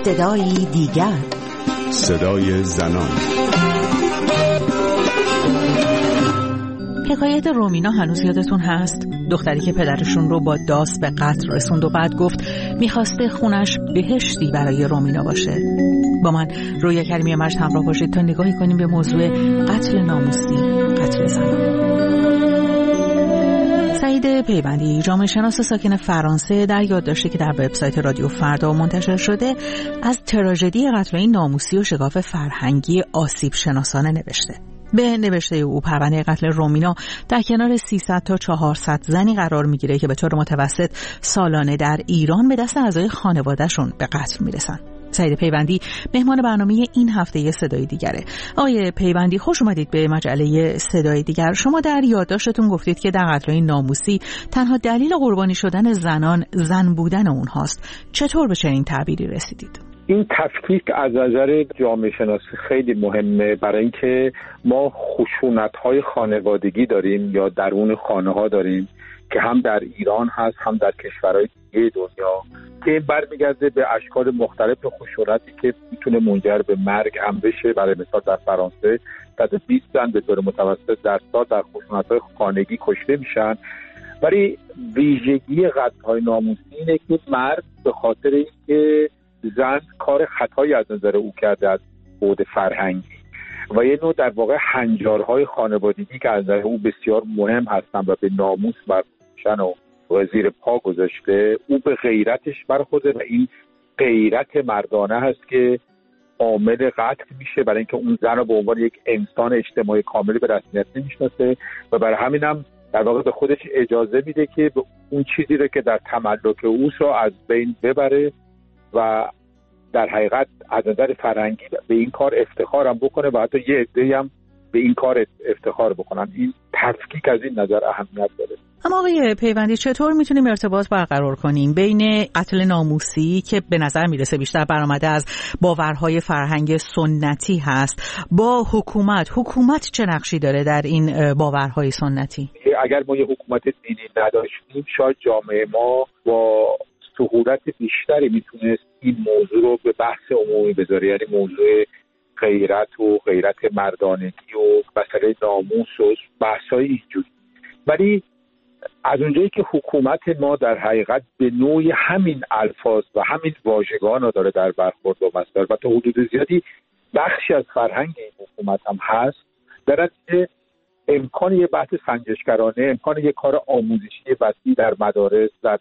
صدایی دیگر، صدای زنان. حکایت رومینا هنوز یادتون هست؟ دختری که پدرشون رو با داس به قتل رسوند و بعد گفت میخواسته خونش بهشتی برای رومینا باشه. با من رویا کریمی مجد همراه باشید تا نگاهی کنیم به موضوع قتل ناموسی، قتل زنان. سعید پیوندی، جامعه شناس ساکن فرانسه، در یادداشتی که در وبسایت رادیو فردا منتشر شده از تراژدی قتل‌های ناموسی و شگاف فرهنگی آسیب شناسانه نوشته. به نوشته او پرونده قتل رومینا در کنار 300 تا 400 زنی قرار میگیره که به طور متوسط سالانه در ایران به دست اعضای خانواده‌شون به قتل میرسن. سعید پیوندی مهمان برنامه این هفته صدای دیگره. آقای پیوندی، خوش اومدید به مجله صدای دیگر. شما در یادداشتتون گفتید که در قتل‌های ناموسی تنها دلیل قربانی شدن زنان زن بودن اونهاست. چطور به چنین تعبیری رسیدید؟ این تفکیک از نظر جامعه شناسی خیلی مهمه، برای اینکه ما خشونت‌های خانوادگی داریم یا درون خانه‌ها داریم که هم در ایران هست هم در کشورهای دیگه دنیا، که برمیگرده به اشکال مختلف خشونتی که میتونه منجر به مرگ هم بشه. برای مثال در فرانسه 120 زن به طور متوسط در سال در خشونت‌های خانگی کشته میشن. ولی ویژگی قتل‌های ناموسی اینه که مرد به خاطر اینکه زن کار خطایی از نظر او کرده از بعد فرهنگی و یه نوع در واقع هنجارهای خانوادگی که از نظر او بسیار مهم هستن و به ناموس برخوردن و زیر پا گذاشته، او به غیرتش برخورده و این غیرت مردانه هست که عامل قتل میشه، برای اینکه اون زن رو به عنوان یک انسان اجتماعی کاملی به رسمیت نمیشناسه و برای همین هم در واقع به خودش اجازه میده که اون چیزی رو که در تملک اوست رو از بین ببره و در حقیقت از نظر فرهنگی به این کار افتخارم بکنه و حتی یه عده‌ای هم به این کار افتخار بکنن. این تفکیک از این نظر اهمیت داره. اما آقای پیوندی، چطور میتونیم ارتباط برقرار کنیم بین قتل ناموسی که به نظر میرسه بیشتر برآمده از باورهای فرهنگ سنتی هست با حکومت چه نقشی داره در این باورهای سنتی؟ اگر ما یه حکومت دینی نداشتیم شاید جامعه ما با سهولت بیشتری میتونست این موضوع رو به بحث عمومی بذاره، یعنی موضوع غیرت و غیرت مردانگی و مسئله ناموس و بحث‌های اینجوری. ولی از اونجایی که حکومت ما در حقیقت به نوعی همین الفاظ و همین واژگان رو داره در برخورد با مسائل و تا حدود زیادی بخشی از فرهنگ این حکومت هم هست، در نتیجه امکان یه بحث سنجشگرانه، امکان یه کار آموزشی وسیع در مدارس، در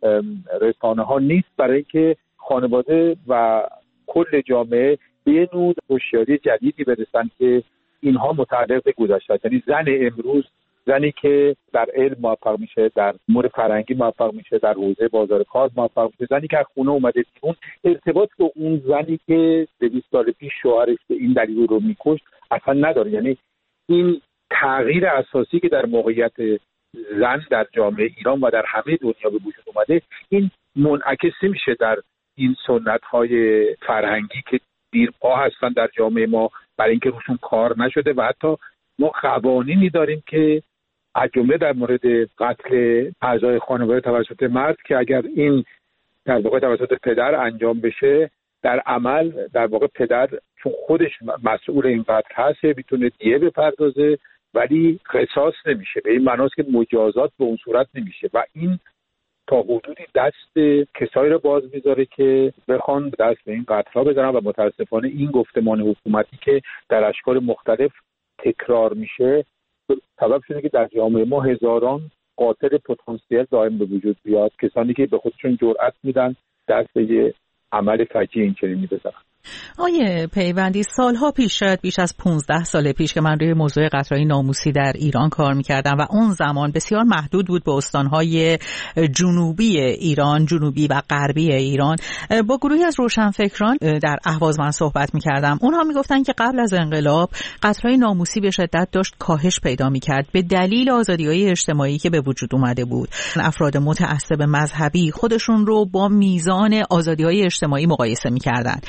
رسانه ها نیست، برای اینکه خانواده و کل جامعه به یه نوع هوشیاری جدیدی برسن که اینها متعلق به گذشته است. یعنی زن امروز زنی که در علم موفق میشه، در امور فرهنگی موفق میشه، در حوزه بازار کار موفق میشه، زنی که از خونه اومده اون ارتباط با اون زنی که 200 سال پیش شوهرش به این دلیل رو میکشت اصلا نداره. یعنی این تغییر اساسی که در موقعیت زن در جامعه ایران و در همه دنیا به وجود اومده، این منعکس میشه در این سنت‌های فرهنگی که دیرپا هستن در جامعه ما، برای اینکه روشون کار نشده و حتی ما قوانینی داریم که از جمله در مورد قتل اعضای خانواده توسط مرد که اگر این در واقع توسط پدر انجام بشه، در عمل در واقع پدر چون خودش مسئول این قتل هست میتونه دیه بپردازه ولی قصاص نمیشه، به این معناست که مجازات به اون صورت نمیشه و این تا حدودی دست کسایی رو باز میذاره که بخوان دست به این قتل‌ها بزنن و متاسفانه این گفتمان حکومتی که در اشکال مختلف تکرار میشه سبب شده که در جامعه ما هزاران قاتل پتانسیل دائم به وجود بیاد، کسانی که به خودشون جرأت میدن دست به یه عمل فجیع این چنینی بزنن. آیه پیوندی، سالها پیش، شاید بیش از 15 سال پیش که من روی موضوع قتل‌های ناموسی در ایران کار می‌کردم و اون زمان بسیار محدود بود به استان‌های جنوبی ایران، جنوبی و غربی ایران، با گروهی از روشنفکران در اهواز من صحبت می‌کردم. اونها می‌گفتن که قبل از انقلاب قتل‌های ناموسی به شدت داشت کاهش پیدا می‌کرد به دلیل آزادی‌های اجتماعی که به وجود اومده بود. افراد متعصب مذهبی خودشون رو با میزان آزادی‌های اجتماعی مقایسه می‌کردن، یعنی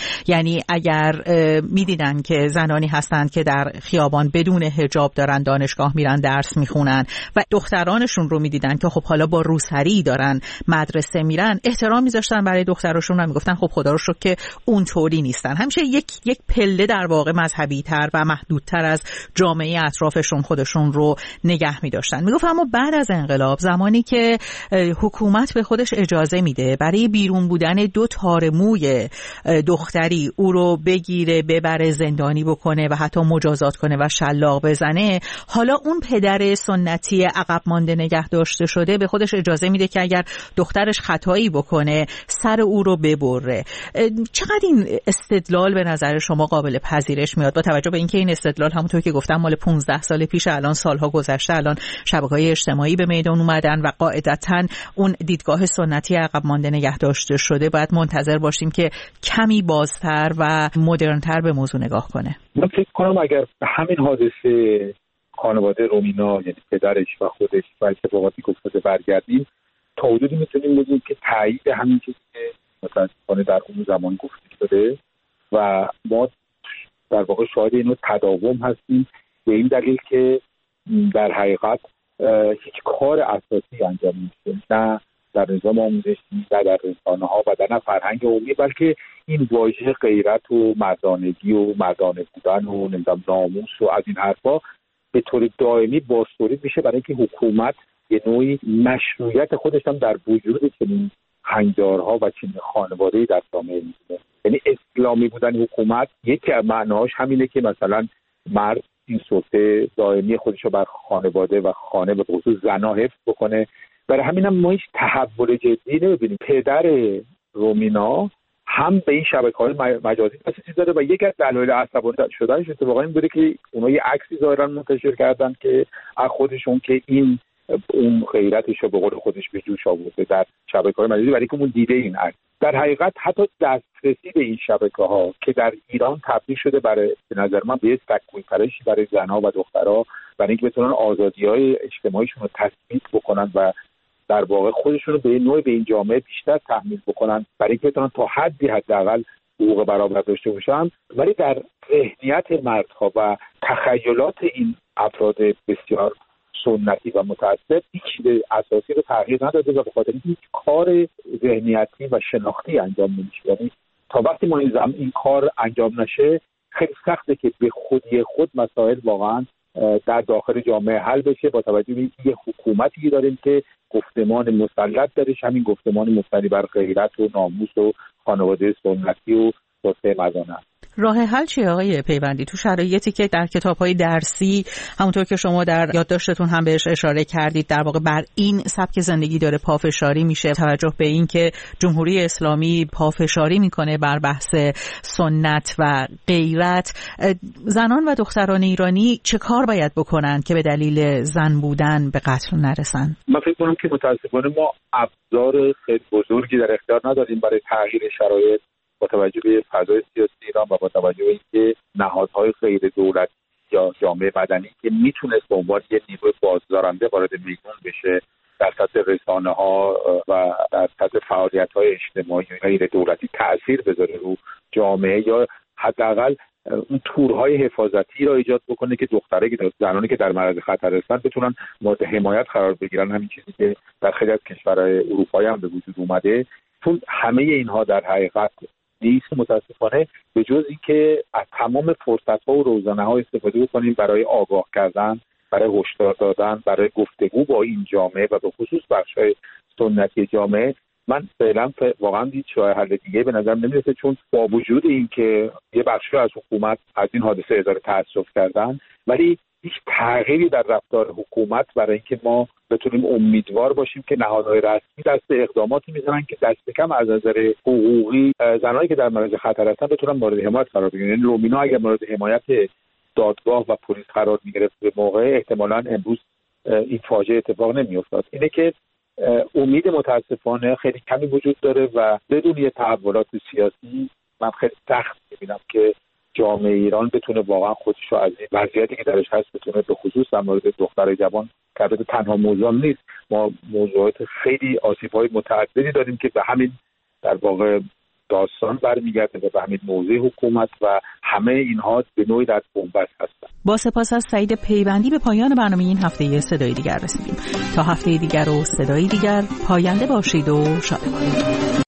یعنی اگر میدیدن که زنانی هستند که در خیابان بدون حجاب دارن دانشگاه میرن درس میخونن و دخترانشون رو میدیدن که خب حالا با روسری دارن مدرسه میرن، احترام میذاشتن برای دختراشون و میگفتن خب خدا رو شکر که اونطوری نیستن. همیشه یک پله در واقع مذهبی تر و محدودتر از جامعه اطرافشون خودشون رو نگه می‌داشتن. میگفت اما بعد از انقلاب، زمانی که حکومت به خودش اجازه میده برای بیرون بودن 2 تار موی دختری او رو بگیره ببره زندانی بکنه و حتی مجازات کنه و شلاق بزنه، حالا اون پدر سنتی عقب مانده نگه داشته شده به خودش اجازه میده که اگر دخترش خطایی بکنه سر او رو ببره. چقدر این استدلال به نظر شما قابل پذیرش میاد با توجه به اینکه این استدلال همونطور که گفتم مال 15 سال پیش، الان سالها گذشته، الان شبکه‌های اجتماعی به میدان اومدن و قاعدتاً اون دیدگاه سنتی عقب مانده نگه داشته شده باید منتظر باشیم که کمی بازتر و مدرن‌تر به موضوع نگاه کنه. من فکر کنم اگر به همین حادثه خانواده رومینا، یعنی پدرش و خودش و اتفاقاتی که افتاده برگردیم، تا حدودی میتونیم بگیم که تایید همین چیزی که متأسفانه در اون زمان گفته شده و ما در واقع شاهد اینو تداوم هستیم، به این دلیل که در حقیقت هیچ کار اساسی انجام نمیشه، نه در نظام آموزشی، نه در رسانه‌ها و نه فرهنگ عمومی، بلکه این واژه غیرت و مردانگی و مردانه بودن و ناموس و از این حرفا به طور دائمی بازتولید میشه، برای اینکه حکومت یه نوعی مشروعیت خودش هم در وجود چنین هنجارها و چنین خانواده‌ای در جامعه می‌بینه. یعنی اسلامی بودن حکومت یکی از معناش همینه که مثلا مرد این سلطه دائمی خودش رو بر خانواده و خانه به خصوص زنا حفظ بکنه. برای همین هم ما هیچ تحول جدی نمی‌بینیم. پدر رومینا هم به این شبکه‌های مجازی دسترسی داره و یک از دلایل عصبانی شدنش اتفاقا این بوده که اونا یه عکسی ظاهرا منتشر کردن که از خودشون که این اون غیرتش رو به قول خودش به جوش آورده در شبکه‌های مجازی، برای که اون دیده این عکس. در حقیقت حتی دسترسی به این شبکه‌ها که در ایران تبدیل شده برای به نظر من به تکوین پرشی برای زن‌ها و دخترها، برای اینکه بتونن آزادی‌های اجتماعیشون رو تثبیت بکنن و در واقع خودشون رو به نوعی به این جامعه بیشتر تحمیل بکنن، برای اینکه بتونن تا حدی حداقل حقوق برابر داشته باشن، ولی در ذهنیت مردها و تخیلات این افراد بسیار سنتی و متعصب هیچ چیز اساسی رو تغییر نداده و به خاطر هیچ کار ذهنیتی و شناختی انجام نمیشه. یعنی تا وقتی ما این کار انجام نشه خیلی سخته که به خودی خود مسائل واقعا در داخل جامعه حل بشه، با توجه به اینکه یه حکومتی داریم که گفتمان مسلط درش همین گفتمان مبتنی بر غیرت و ناموس و خانواده سنتی و توسعه مردانه است. راه حل چیه آقای پیوندی تو شرایطی که در کتاب‌های درسی همونطور که شما در یادداشتتون هم بهش اشاره کردید در واقع بر این سبک زندگی داره پافشاری میشه، توجه به این که جمهوری اسلامی پافشاری میکنه بر بحث سنت و غیرت، زنان و دختران ایرانی چه کار باید بکنن که به دلیل زن بودن به قتل نرسن؟ من فکر کنم که متاسفانه ما ابزار خیلی بزرگی در اختیار نداریم برای تغییر شرایط، با توجه به فضای سیاسی ایران و با توجه به اینکه نهادهای غیر دولتی یا جامعه مدنی که میتونست به عنوان یه نیروی بازدارنده وارد میدان بشه در سطح رسانه‌ها و در سطح فعالیت‌های اجتماعی غیر دولتی تأثیر بذاره رو جامعه، یا حداقل اون تورهای حفاظتی را ایجاد بکنه که زنانی که در معرض خطر هستن بتونن مورد حمایت قرار بگیرن، همین چیزی که در خیلی از کشورهای اروپایی هم به وجود اومده. چون همه اینها در حقیقت نیست متاسفانه، به جز اینکه از تمام فرصت‌ها و روزنه‌ها استفاده بکنیم برای آگاه کردن، برای هشدار دادن، برای گفتگو با این جامعه و به خصوص بخش‌های سنتی جامعه. من فعلا واقعا هیچ راه حل دیگه به نظر نمیرسه، چون با وجود اینکه یه بخشی از حکومت از این حادثه اظهار تأسف کردن، ولی هیچ تغییری در رفتار حکومت برای اینکه ما بتونیم امیدوار باشیم که نهادهای رسمی دست اقداماتی میزنن که دست کم از نظر حقوقی زنانی که در معرض خطر هستن بتونن مورد حمایت قرار بگیرن. یعنی رومینا اگر مورد حمایت دادگاه و پلیس قرار میگرفت به موقع، احتمالاً امروز این فاجعه اتفاق نمیافتاد. اینه که امید متاسفانه خیلی کمی وجود داره و بدون یه تحولات سیاسی من خیلی سخت می‌بینم که جامعه ایران بتونه واقعا خودش رو از این وضعیتی که درش هست بتونه به خصوص در مورد دخترای جوان که البته تنها موضوع نیست، ما موضوعات خیلی آسیب‌های متعددی داریم که به همین در واقع داستان برمیگرده و به همین موضع حکومت و همه اینها به نوعی در بنبست هستند. با سپاس از سعید پیوندی به پایان برنامه این هفته صدای دیگر رسیدیم. تا هفته دیگر و صدای دیگر، پاینده باشید و شادمان.